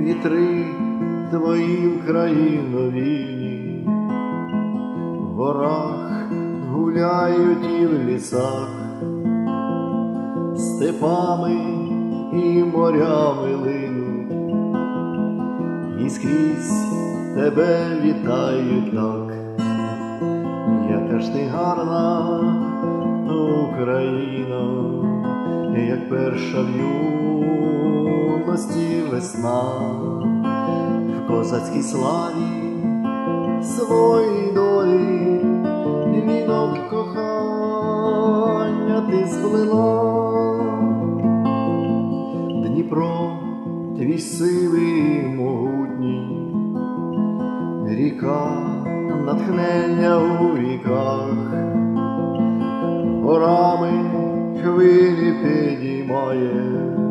вітри твої в країно вільні, в горах гуляють і в лісах, степами і морями линуть, і скрізь тебе вітають так. Яка ж ти гарна, Україно, як перша в юності весна, в козацькій славі своїй долі вінок кохання ти сплела. Дніпро твій сивий могутній, ріка натхнення у віках, горами хвилі підіймає,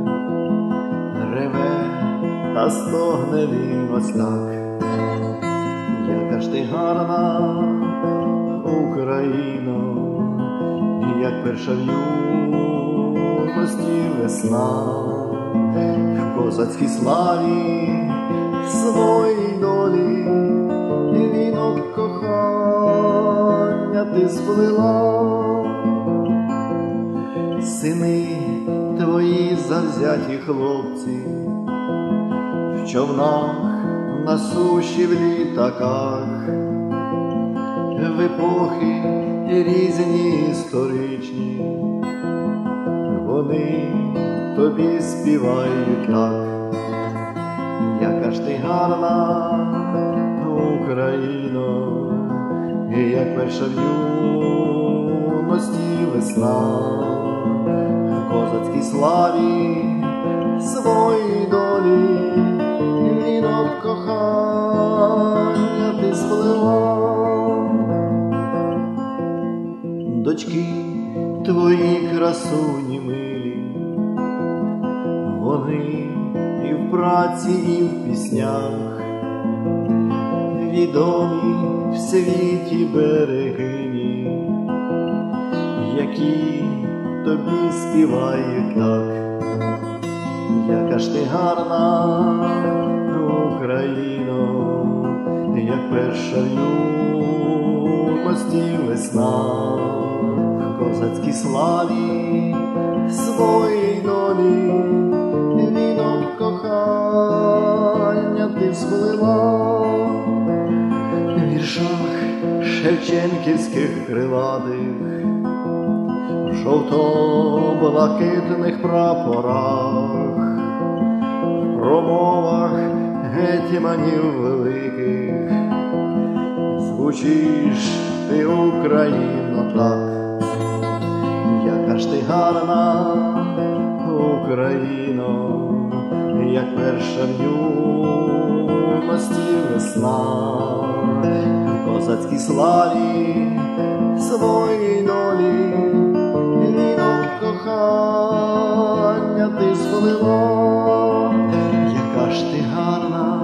реве та стогне він ось так. Яка ж ти гарна, Україно, як перша в юності весна, в козацькій славі своїй долі вінок кохання ти сплела. Сини твої завзяті хлопці, в човнах, на суші, в літаках, в епохи різні історичні, вони тобі співають так. Яка ж ти гарна, Україно, як перша в юності весна, в козацькій славі своїй долі вінок кохання ти сплела. Дочки твої красуні милі, вони і в праці, і в піснях, відомі в світі берегині, які тобі співають так. Яка ж ти гарна, Україно, як перша в юності весна, в козацькій славі своїй долі вінок кохання ти сплела. В віршах шевченківських крилатих, в жовто-блакитних прапорах, в промовах гетьманів великих звучиш ти, Україно, так. Яка ж ти гарна, Україно, як перша в юності весна, в козацькій славі своїй долі вінок кохання ти сплела. Яка ж ти гарна,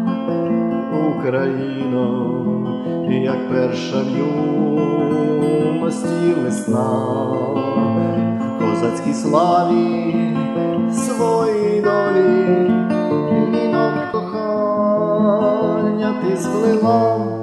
Україно, як перша в юності весна, в козацькій славі своїй долі вінок кохання ти сплела.